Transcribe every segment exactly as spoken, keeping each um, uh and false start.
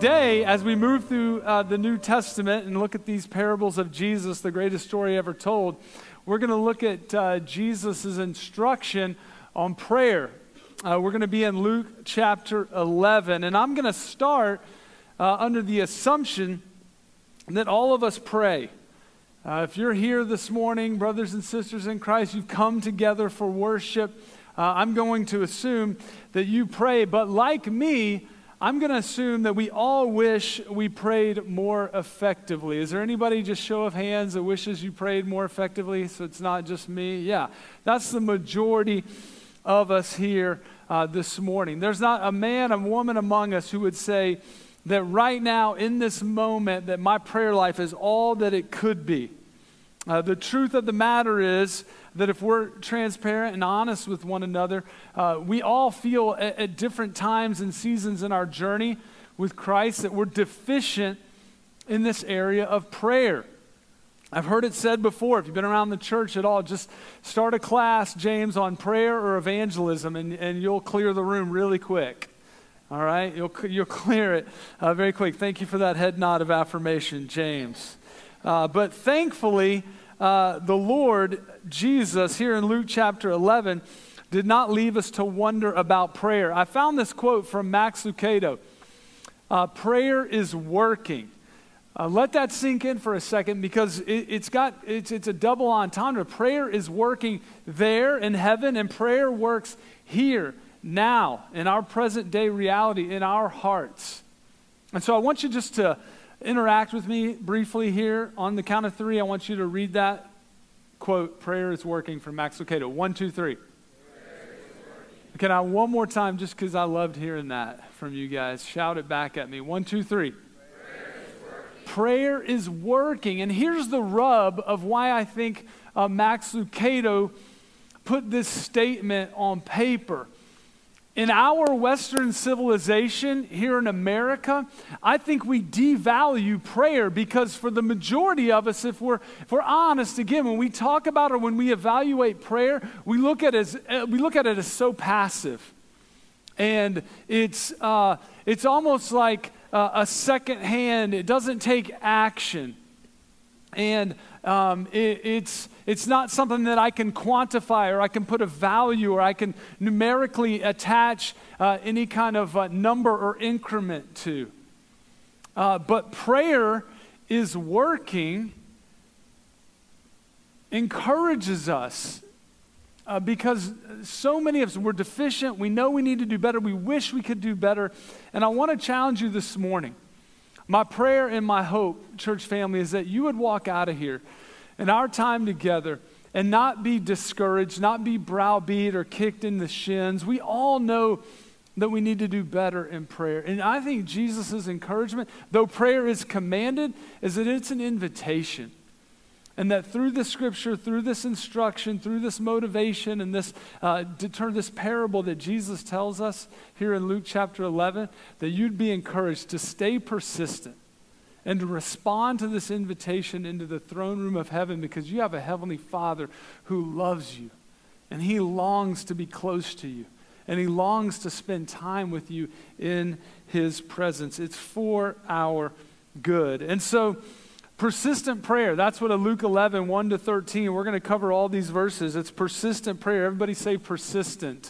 today, as we move through uh, the New Testament and look at these parables of Jesus, the greatest story ever told, we're going to look at uh, Jesus' instruction on prayer. Uh, we're going to be in Luke chapter eleven, and I'm going to start uh, under the assumption that all of us pray. Uh, if you're here this morning, brothers and sisters in Christ, you've come together for worship, uh, I'm going to assume that you pray, but like me, I'm going to assume that we all wish we prayed more effectively. Is there anybody, just show of hands, that wishes you prayed more effectively, so it's not just me? Yeah, that's the majority of us here uh, this morning. There's not a man, a woman among us who would say that right now, in this moment, that my prayer life is all that it could be. Uh, the truth of the matter is that if we're transparent and honest with one another, uh, we all feel at, at different times and seasons in our journey with Christ that we're deficient in this area of prayer. I've heard it said before, if you've been around the church at all, just start a class, James, on prayer or evangelism, and, and you'll clear the room really quick. All right? You'll, you'll clear it uh, very quick. Thank you for that head nod of affirmation, James. Uh, but thankfully, uh, the Lord Jesus, here in Luke chapter eleven, did not leave us to wonder about prayer. I found this quote from Max Lucado. Uh, prayer is working. Uh, let that sink in for a second, because it, it's got it's it's a double entendre. Prayer is working there in heaven, and prayer works here, now, in our present day reality, in our hearts. And so I want you just to interact with me briefly here. On the count of three, I want you to read that quote, prayer is working, from Max Lucado. One, two, three. Okay, now one more time, just because I loved hearing that from you guys. Shout it back at me. One, two, three. Prayer is working. And here's the rub of why I think uh, Max Lucado put this statement on paper. In our Western civilization here in America, I think we devalue prayer, because for the majority of us, if we're if we're honest, again, when we talk about or when we evaluate prayer, we look at it as uh, we look at it as so passive, and it's uh, it's almost like uh, a second hand. It doesn't take action, and um, it, it's it's not something that I can quantify, or I can put a value, or I can numerically attach uh, any kind of uh, number or increment to. Uh, but prayer is working, encourages us, uh, because so many of us, we're deficient, we know we need to do better, we wish we could do better, and I want to challenge you this morning. My prayer and my hope, church family, is that you would walk out of here in our time together and not be discouraged, not be browbeat or kicked in the shins. We all know that we need to do better in prayer. And I think Jesus' encouragement, though prayer is commanded, is that it's an invitation. And that through the scripture, through this instruction, through this motivation, and this uh, deter, this parable that Jesus tells us here in Luke chapter eleven, that you'd be encouraged to stay persistent and to respond to this invitation into the throne room of heaven, because you have a heavenly Father who loves you, and he longs to be close to you, and he longs to spend time with you in his presence. It's for our good. And so, persistent prayer, that's what a Luke eleven, one to thirteen, we're going to cover all these verses. It's persistent prayer. Everybody say persistent.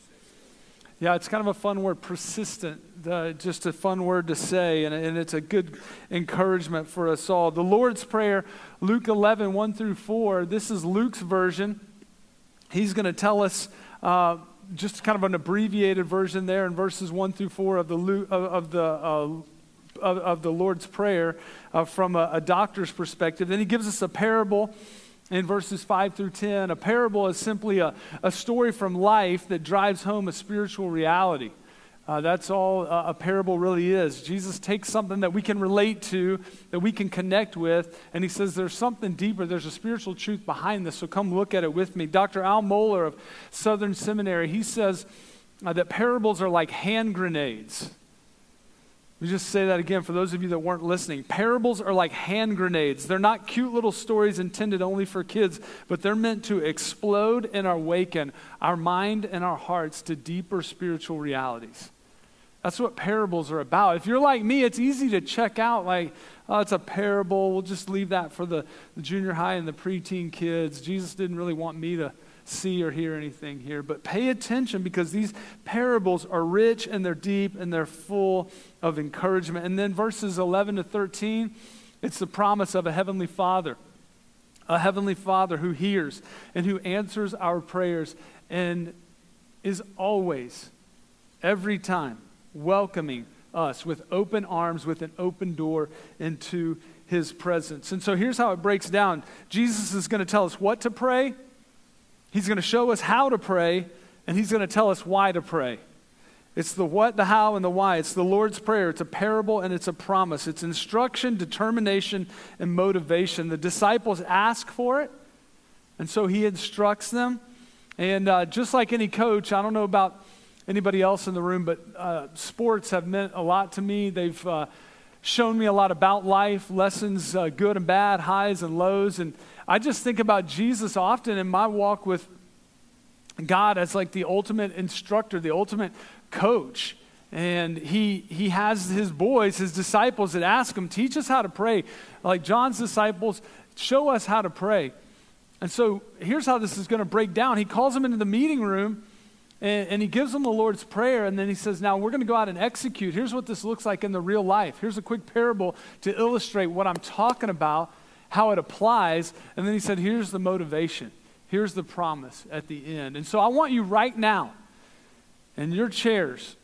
Yeah, it's kind of a fun word, persistent, uh, just a fun word to say, and, and it's a good encouragement for us all. The Lord's Prayer, Luke eleven, one through four, this is Luke's version. He's going to tell us uh, just kind of an abbreviated version there in verses one through four of the, Luke, of, of the uh, Of, of the Lord's Prayer uh, from a, a doctor's perspective. Then he gives us a parable in verses five through ten. A parable is simply a, a story from life that drives home a spiritual reality. Uh, that's all uh, a parable really is. Jesus takes something that we can relate to, that we can connect with, and he says there's something deeper. There's a spiritual truth behind this, so come look at it with me. Doctor Al Mohler of Southern Seminary, he says uh, that parables are like hand grenades. Let me just say that again for those of you that weren't listening. Parables are like hand grenades. They're not cute little stories intended only for kids, but they're meant to explode and awaken our mind and our hearts to deeper spiritual realities. That's what parables are about. If you're like me, it's easy to check out like, oh, it's a parable. We'll just leave that for the, the junior high and the preteen kids. Jesus didn't really want me to see or hear anything here. But pay attention, because these parables are rich and they're deep and they're full of encouragement. And then verses eleven to thirteen, it's the promise of a heavenly Father. A heavenly Father who hears and who answers our prayers and is always, every time, welcoming us with open arms, with an open door into his presence. And so here's how it breaks down. Jesus is going to tell us what to pray. He's going to show us how to pray, and he's going to tell us why to pray. It's the what, the how, and the why. It's the Lord's Prayer. It's a parable, and it's a promise. It's instruction, determination, and motivation. The disciples ask for it, and so he instructs them. And uh, just like any coach, I don't know about anybody else in the room, but uh, sports have meant a lot to me. They've uh, shown me a lot about life, lessons, uh, good and bad, highs and lows. And I just think about Jesus often in my walk with God as like the ultimate instructor, the ultimate coach. And he he has his boys, his disciples that ask him, teach us how to pray. Like John's disciples, show us how to pray. And so here's how this is going to break down. He calls them into the meeting room, and, and he gives them the Lord's Prayer, and then he says, now we're going to go out and execute. Here's what this looks like in the real life. Here's a quick parable to illustrate what I'm talking about, how it applies. And then he said, here's the motivation. Here's the promise at the end. And so I want you right now in your chairs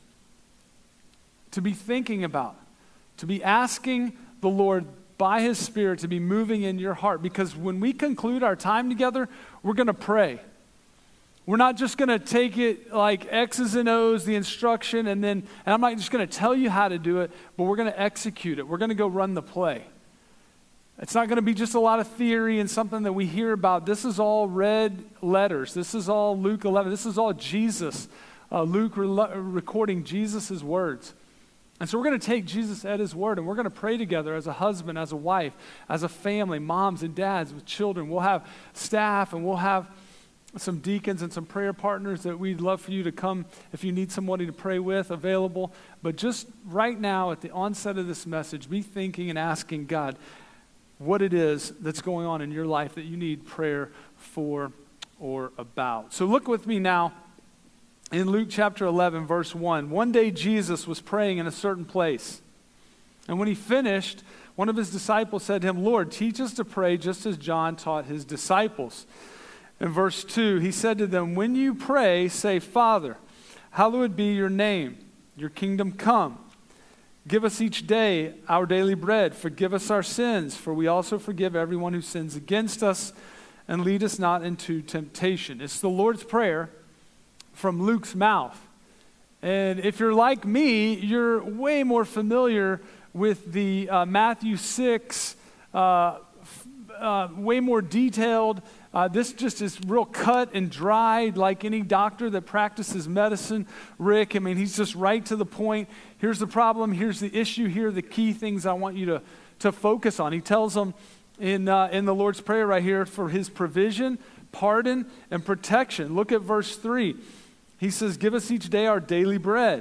to be thinking about, to be asking the Lord by his Spirit to be moving in your heart. Because when we conclude our time together, we're going to pray. We're not just going to take it like X's and O's, the instruction, and then, and I'm not just going to tell you how to do it, but we're going to execute it. We're going to go run the play. It's not going to be just a lot of theory and something that we hear about. This is all red letters. This is all Luke eleven. This is all Jesus. Uh, Luke re- recording Jesus' words. And so we're going to take Jesus at his word, and we're going to pray together as a husband, as a wife, as a family, moms and dads with children. We'll have staff, and we'll have some deacons and some prayer partners that we'd love for you to come if you need somebody to pray with available. But just right now at the onset of this message, be thinking and asking God what it is that's going on in your life that you need prayer for or about. So look with me now in Luke chapter eleven, verse one. One day Jesus was praying in a certain place. And when he finished, one of his disciples said to him, Lord, teach us to pray just as John taught his disciples. In verse two, he said to them, when you pray, say, Father, hallowed be your name, your kingdom come. Give us each day our daily bread. Forgive us our sins, for we also forgive everyone who sins against us, and lead us not into temptation. It's the Lord's Prayer from Luke's mouth. And if you're like me, you're way more familiar with the uh, Matthew six, uh, f- uh, way more detailed. Uh, this just is real cut and dried, like any doctor that practices medicine. Rick, I mean, he's just right to the point. Here's the problem. Here's the issue. Here are the key things I want you to, to focus on. He tells them in, uh, in the Lord's Prayer right here for his provision, pardon, and protection. Look at verse three. He says, give us each day our daily bread.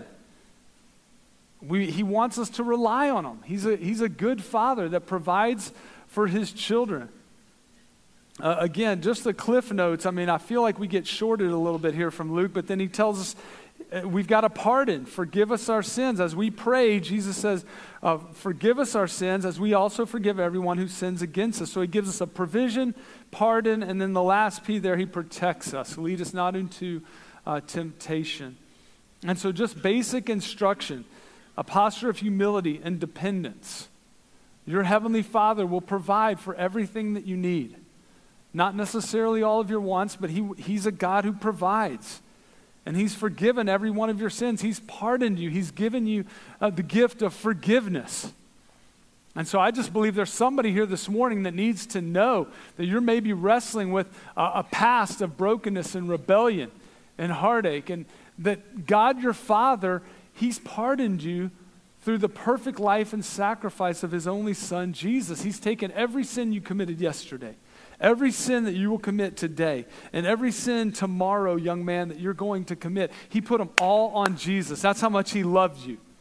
We, he wants us to rely on him. He's a, he's a good father that provides for his children. Uh, again, just the cliff notes. I mean, I feel like we get shorted a little bit here from Luke, but then he tells us uh, we've got to pardon. Forgive us our sins. As we pray, Jesus says, uh, forgive us our sins as we also forgive everyone who sins against us. So he gives us a provision, pardon, and then the last P there, he protects us. Lead us not into uh, temptation. And so just basic instruction, a posture of humility and dependence. Your heavenly Father will provide for everything that you need. Not necessarily all of your wants, but he, he's a God who provides. And he's forgiven every one of your sins. He's pardoned you. He's given you uh, the gift of forgiveness. And so I just believe there's somebody here this morning that needs to know that you're maybe wrestling with a, a past of brokenness and rebellion and heartache. And that God, your Father, he's pardoned you through the perfect life and sacrifice of his only Son, Jesus. He's taken every sin you committed yesterday. Every sin that you will commit today, and every sin tomorrow, young man, that you're going to commit, he put them all on Jesus. That's how much he loved you.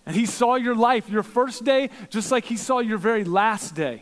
And he saw your life, your first day, just like he saw your very last day.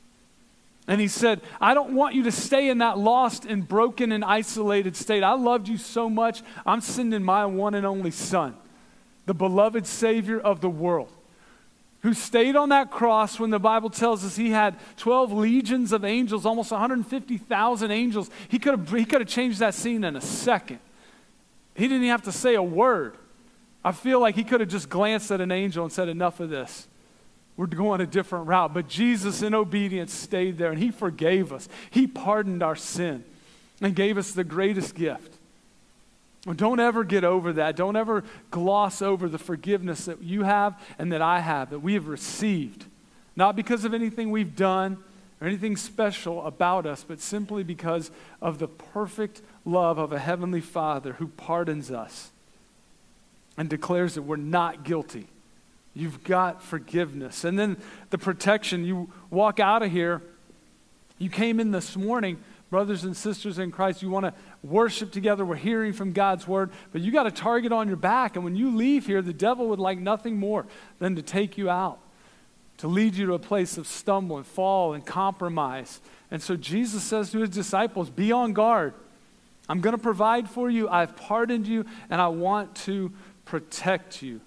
And he said, I don't want you to stay in that lost and broken and isolated state. I loved you so much, I'm sending my one and only Son, the beloved Savior of the world, who stayed on that cross when the Bible tells us he had twelve legions of angels, almost one hundred fifty thousand angels. He could have he could have changed that scene in a second. He didn't even have to say a word. I feel like he could have just glanced at an angel and said, enough of this. We're going a different route. But Jesus, in obedience, stayed there, and he forgave us. He pardoned our sin and gave us the greatest gift. Don't ever get over that. Don't ever gloss over the forgiveness that you have and that I have, that we have received. Not because of anything we've done or anything special about us, but simply because of the perfect love of a heavenly Father who pardons us and declares that we're not guilty. You've got forgiveness. And then the protection. You walk out of here. You came in this morning, brothers and sisters in Christ. You want to worship together. We're hearing from God's word. But you got a target on your back. And when you leave here, the devil would like nothing more than to take you out, to lead you to a place of stumble and fall and compromise. And so Jesus says to his disciples, be on guard. I'm going to provide for you. I've pardoned you, and I want to protect you.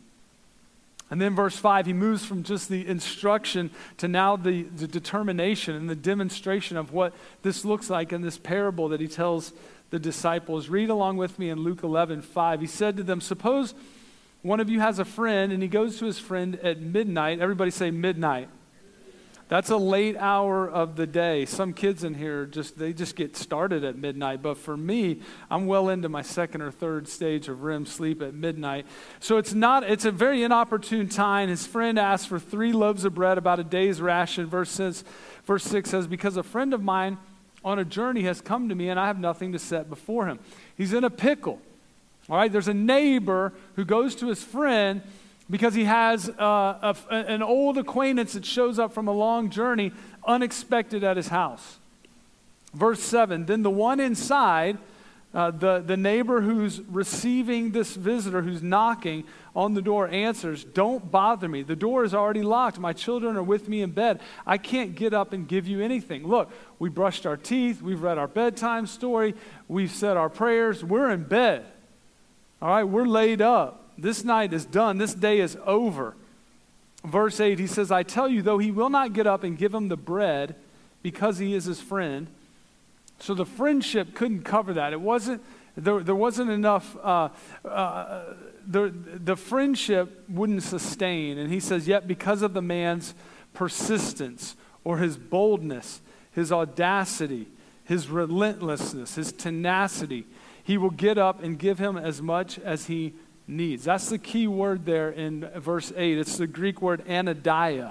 And then verse five, he moves from just the instruction to now the, the determination and the demonstration of what this looks like in this parable that he tells the disciples. Read along with me in Luke eleven five. He said to them, suppose one of you has a friend and he goes to his friend at midnight. Everybody say midnight. That's a late hour of the day. Some kids in here, just they just get started at midnight. But for me, I'm well into my second or third stage of R E M sleep at midnight. So it's not, it's a very inopportune time. His friend asks for three loaves of bread, about a day's ration. Verse says, verse six says, because a friend of mine on a journey has come to me and I have nothing to set before him. He's in a pickle. All right, there's a neighbor who goes to his friend because he has uh, a, an old acquaintance that shows up from a long journey unexpected at his house. Verse seven, then the one inside, uh, the, the neighbor who's receiving this visitor who's knocking on the door answers, don't bother me. The door is already locked. My children are with me in bed. I can't get up and give you anything. Look, we brushed our teeth. We've read our bedtime story. We've said our prayers. We're in bed. All right, we're laid up. This night is done. This day is over. Verse eight, he says, I tell you, though he will not get up and give him the bread because he is his friend. So the friendship couldn't cover that. It wasn't, there, there wasn't enough, uh, uh, the, the friendship wouldn't sustain. And he says, yet because of the man's persistence or his boldness, his audacity, his relentlessness, his tenacity, he will get up and give him as much as he needs. That's the key word there in verse eight. It's the Greek word anadiah.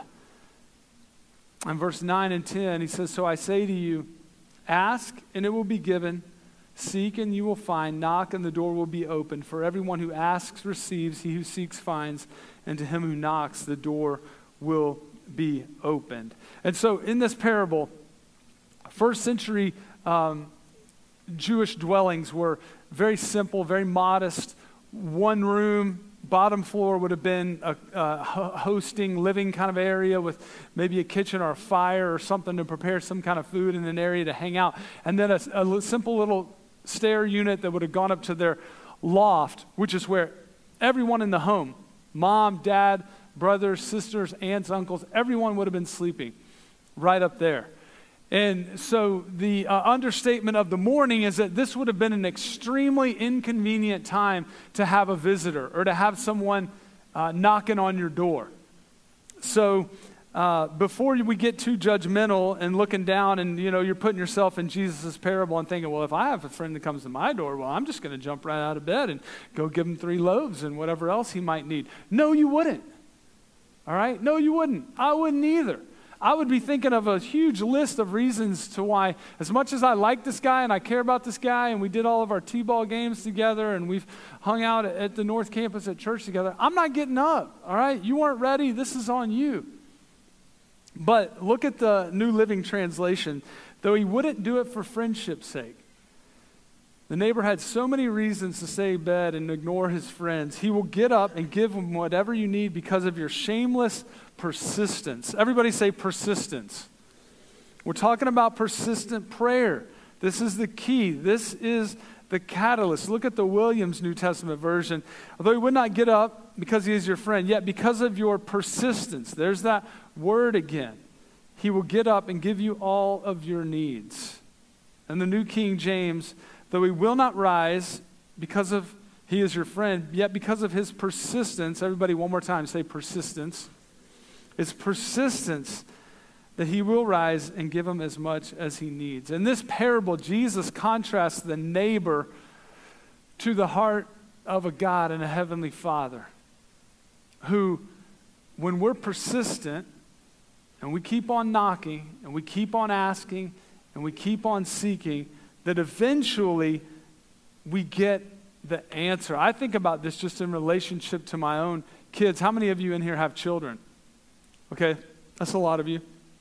In verse nine and ten, he says, so I say to you, ask and it will be given, seek and you will find, knock and the door will be opened. For everyone who asks receives, he who seeks finds, and to him who knocks the door will be opened. And so in this parable, first century um, Jewish dwellings were very simple, very modest. One room, bottom floor would have been a, a hosting, living kind of area with maybe a kitchen or a fire or something to prepare some kind of food and an area to hang out. And then a, a simple little stair unit that would have gone up to their loft, which is where everyone in the home, mom, dad, brothers, sisters, aunts, uncles, everyone would have been sleeping right up there. And so the uh, understatement of the morning is that this would have been an extremely inconvenient time to have a visitor or to have someone uh, knocking on your door. So uh, before we get too judgmental and looking down and, you know, you're putting yourself in Jesus' parable and thinking, well, if I have a friend that comes to my door, well, I'm just going to jump right out of bed and go give him three loaves and whatever else he might need. No, you wouldn't. All right? No, you wouldn't. I wouldn't either. I would be thinking of a huge list of reasons to why, as much as I like this guy and I care about this guy and we did all of our T-ball games together and we've hung out at the North Campus at church together, I'm not getting up, all right? You weren't ready. This is on you. But look at the New Living Translation. Though he wouldn't do it for friendship's sake. The neighbor had so many reasons to stay in bed and ignore his friends. He will get up and give them whatever you need because of your shameless persistence. Everybody say persistence. We're talking about persistent prayer. This is the key. This is the catalyst. Look at the Williams New Testament version. Although he would not get up because he is your friend, yet because of your persistence, there's that word again, he will get up and give you all of your needs. And the New King James, though he will not rise because of he is your friend, yet because of his persistence, everybody one more time say persistence. It's persistence that he will rise and give him as much as he needs. In this parable, Jesus contrasts the neighbor to the heart of a God and a heavenly Father who, when we're persistent and we keep on knocking and we keep on asking and we keep on seeking, that eventually we get the answer. I think about this just in relationship to my own kids. How many of you in here have children? Okay, that's a lot of you.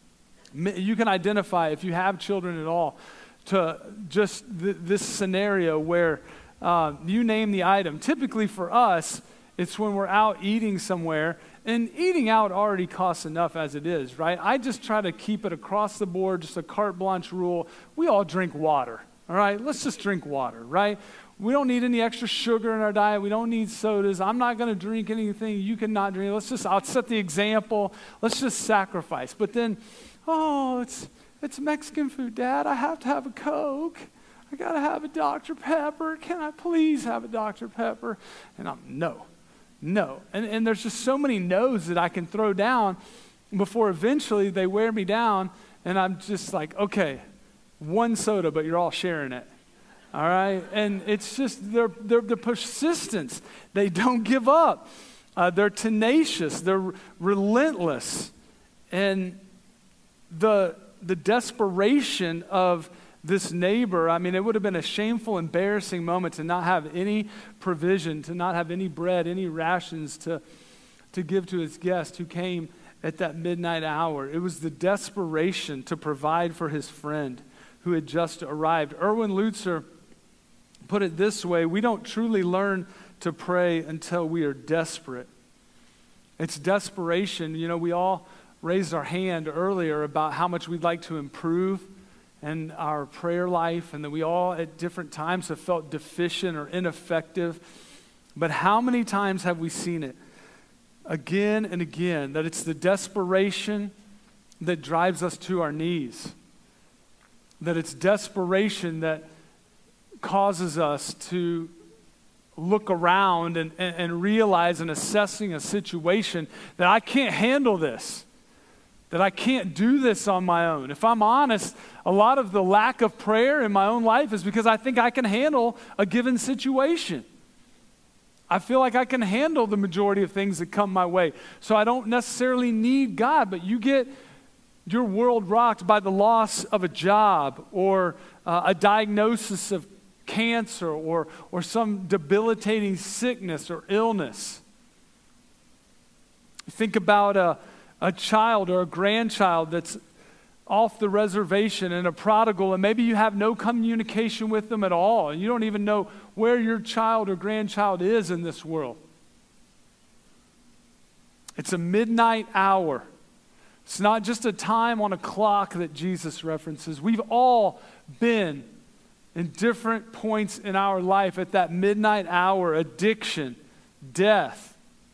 You can identify, if you have children at all, to just th- this scenario where uh, you name the item. Typically for us, it's when we're out eating somewhere, and eating out already costs enough as it is, right? I just try to keep it across the board, just a carte blanche rule. We all drink water, all right? Let's just drink water, right? We don't need any extra sugar in our diet. We don't need sodas. I'm not going to drink anything you cannot drink. Let's just, I'll set the example. Let's just sacrifice. But then, oh, it's it's Mexican food, Dad. I have to have a Coke. I got to have a Doctor Pepper. Can I please have a Doctor Pepper? And I'm, no, no. And, and there's just so many no's that I can throw down before eventually they wear me down. And I'm just like, okay, one soda, but you're all sharing it. All right? And it's just their, their, their persistence. They don't give up. Uh, they're tenacious. They're relentless. And the the desperation of this neighbor, I mean, it would have been a shameful, embarrassing moment to not have any provision, to not have any bread, any rations to, to give to his guest who came at that midnight hour. It was the desperation to provide for his friend who had just arrived. Erwin Lutzer put it this way: we don't truly learn to pray until we are desperate. It's desperation. You know, we all raised our hand earlier about how much we'd like to improve in our prayer life, and that we all at different times have felt deficient or ineffective. But how many times have we seen it again and again, that it's the desperation that drives us to our knees, that it's desperation that causes us to look around and, and, and realize in assessing a situation that I can't handle this, that I can't do this on my own. If I'm honest, a lot of the lack of prayer in my own life is because I think I can handle a given situation. I feel like I can handle the majority of things that come my way. So I don't necessarily need God, but you get your world rocked by the loss of a job or uh, a diagnosis of cancer or, or some debilitating sickness or illness. Think about a a child or a grandchild that's off the reservation and a prodigal, and maybe you have no communication with them at all, and you don't even know where your child or grandchild is in this world. It's a midnight hour. It's not just a time on a clock that Jesus references. We've all been in different points in our life at that midnight hour: addiction, death.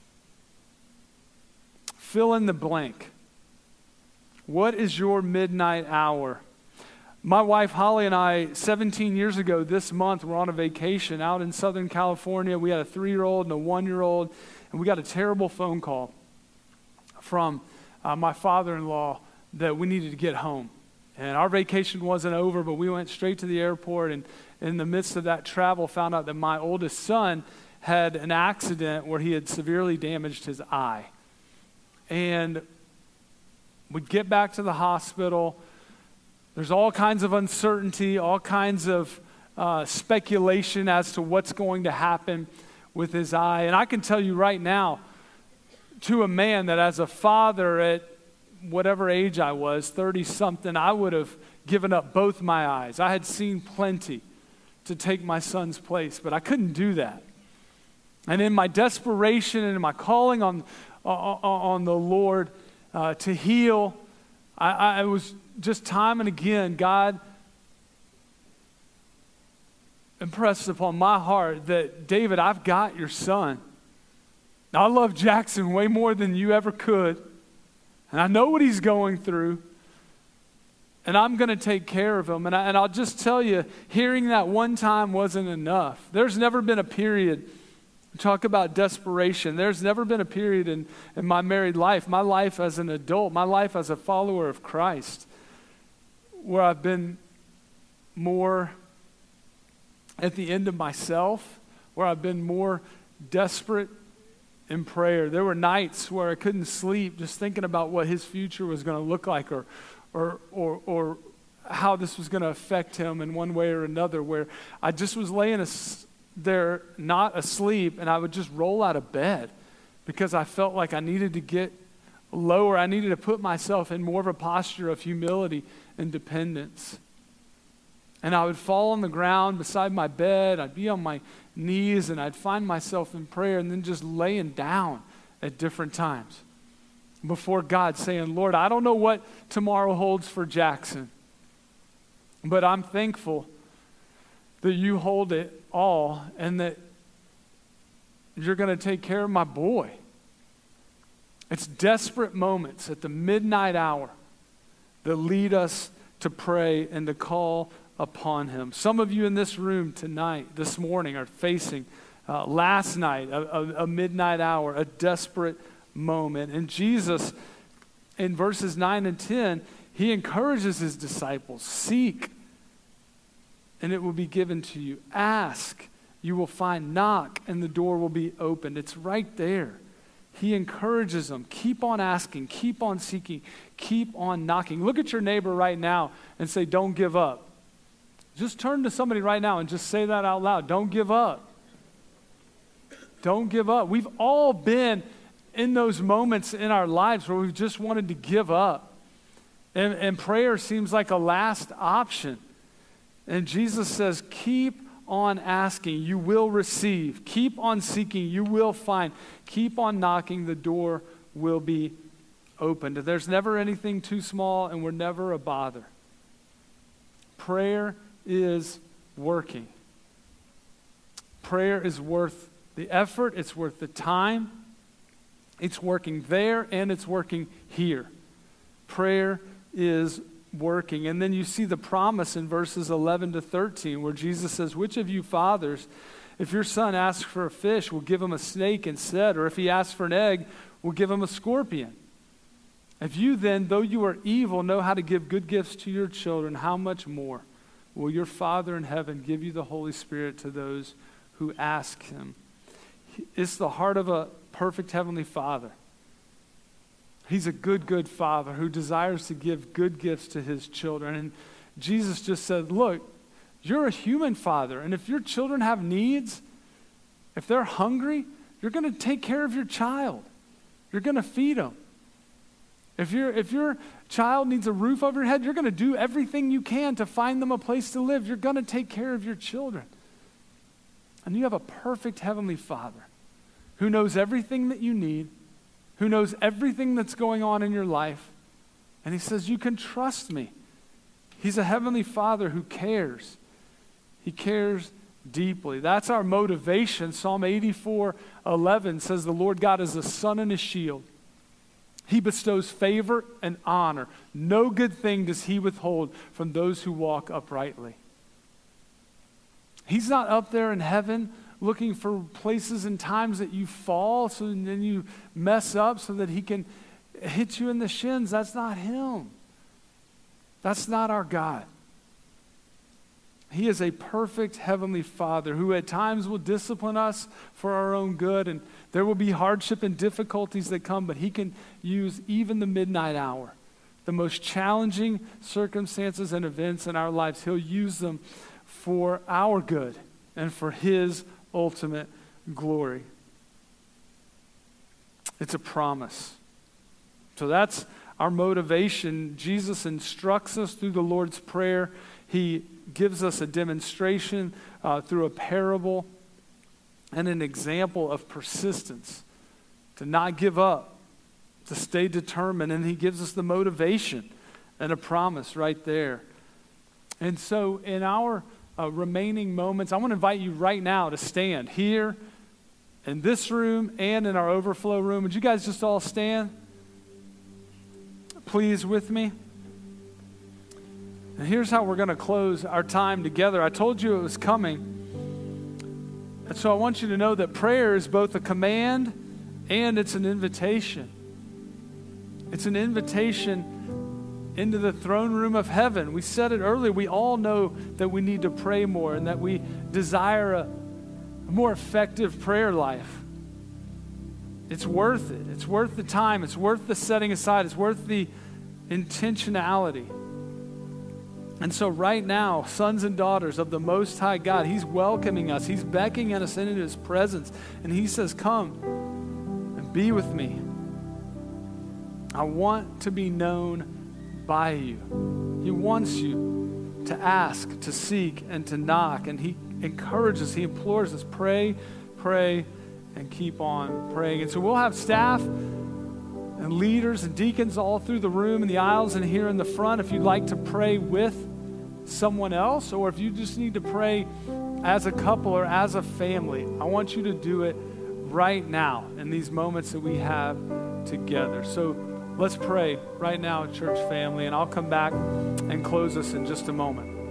Fill in the blank. What is your midnight hour? My wife Holly and I, seventeen years ago this month, were on a vacation out in Southern California. We had a three-year-old and a one-year-old, and we got a terrible phone call from uh, my father-in-law that we needed to get home. And our vacation wasn't over, but we went straight to the airport, and in the midst of that travel, found out that my oldest son had an accident where he had severely damaged his eye. And we get back to the hospital. There's all kinds of uncertainty, all kinds of uh, speculation as to what's going to happen with his eye. And I can tell you right now, to a man, that as a father at whatever age I was, thirty-something, I would have given up both my eyes. I had seen plenty to take my son's place, but I couldn't do that. And in my desperation and in my calling on, on, on the Lord uh, to heal, I, I was just time and again, God impressed upon my heart that, David, I've got your son. I love Jackson way more than you ever could. And I know what he's going through. And I'm going to take care of him. And, I, and I'll just tell you, hearing that one time wasn't enough. There's never been a period, talk about desperation. There's never been a period in, in my married life, my life as an adult, my life as a follower of Christ, where I've been more at the end of myself, where I've been more desperate in prayer. There were nights where I couldn't sleep just thinking about what his future was going to look like, or or or or how this was going to affect him in one way or another, where I just was laying as, there not asleep, and I would just roll out of bed because I felt like I needed to get lower. I needed to put myself in more of a posture of humility and dependence. And I would fall on the ground beside my bed. I'd be on my knees, and I'd find myself in prayer and then just laying down at different times before God, saying, Lord, I don't know what tomorrow holds for Jackson, but I'm thankful that you hold it all and that you're going to take care of my boy. It's desperate moments at the midnight hour that lead us to pray and to call upon him. Some of you in this room tonight, this morning, are facing uh, last night, a, a, a midnight hour, a desperate moment. And Jesus, in verses nine and ten, he encourages his disciples, seek, and it will be given to you. Ask, you will find. Knock, and the door will be opened. It's right there. He encourages them. Keep on asking. Keep on seeking. Keep on knocking. Look at your neighbor right now and say, don't give up. Just turn to somebody right now and just say that out loud. Don't give up. Don't give up. We've all been in those moments in our lives where we've just wanted to give up. And, and prayer seems like a last option. And Jesus says, keep on asking, you will receive. Keep on seeking, you will find. Keep on knocking, the door will be opened. There's never anything too small, and we're never a bother. Prayer is working. Prayer is worth the effort, it's worth the time. It's working there and it's working here. Prayer is working. And then you see the promise in verses eleven to thirteen where Jesus says, which of you fathers, if your son asks for a fish, will give him a snake instead, or if he asks for an egg, will give him a scorpion? If you then, though you are evil, know how to give good gifts to your children, how much more will your Father in heaven give you the Holy Spirit to those who ask him? It's the heart of a perfect heavenly Father. He's a good, good Father who desires to give good gifts to his children. And Jesus just said, look, you're a human father, and if your children have needs, if they're hungry, you're going to take care of your child. You're going to feed them. If, you're, if your child needs a roof over your head, you're going to do everything you can to find them a place to live. You're going to take care of your children. And you have a perfect heavenly Father who knows everything that you need, who knows everything that's going on in your life. And he says, you can trust me. He's a heavenly Father who cares. He cares deeply. That's our motivation. Psalm eighty-four eleven says, the Lord God is a sun and a shield. He bestows favor and honor. No good thing does he withhold from those who walk uprightly. He's not up there in heaven looking for places and times that you fall so then you mess up so that he can hit you in the shins. That's not him. That's not our God. He is a perfect heavenly Father who at times will discipline us for our own good, and there will be hardship and difficulties that come, but he can use even the midnight hour, the most challenging circumstances and events in our lives. He'll use them for our good and for his ultimate glory. It's a promise. So that's our motivation. Jesus instructs us through the Lord's Prayer. He gives us a demonstration uh, through a parable and an example of persistence, to not give up, to stay determined. And he gives us the motivation and a promise right there. And so in our uh, remaining moments, I want to invite you right now to stand here in this room and in our overflow room. Would you guys just all stand, please, with me? And here's how we're going to close our time together. I told you it was coming. And so I want you to know that prayer is both a command and it's an invitation. It's an invitation into the throne room of heaven. We said it earlier. We all know that we need to pray more and that we desire a, a more effective prayer life. It's worth it. It's worth the time. It's worth the setting aside. It's worth the intentionality. And so right now, sons and daughters of the Most High God, he's welcoming us. He's beckoning us into his presence. And he says, come and be with me. I want to be known by you. He wants you to ask, to seek, and to knock. And he encourages, he implores us, pray, pray, and keep on praying. And so we'll have staff and leaders and deacons all through the room and the aisles and here in the front if you'd like to pray with someone else, or if you just need to pray as a couple or as a family. I want you to do it right now in these moments that we have together. So let's pray right now, church family, and I'll come back and close us in just a moment.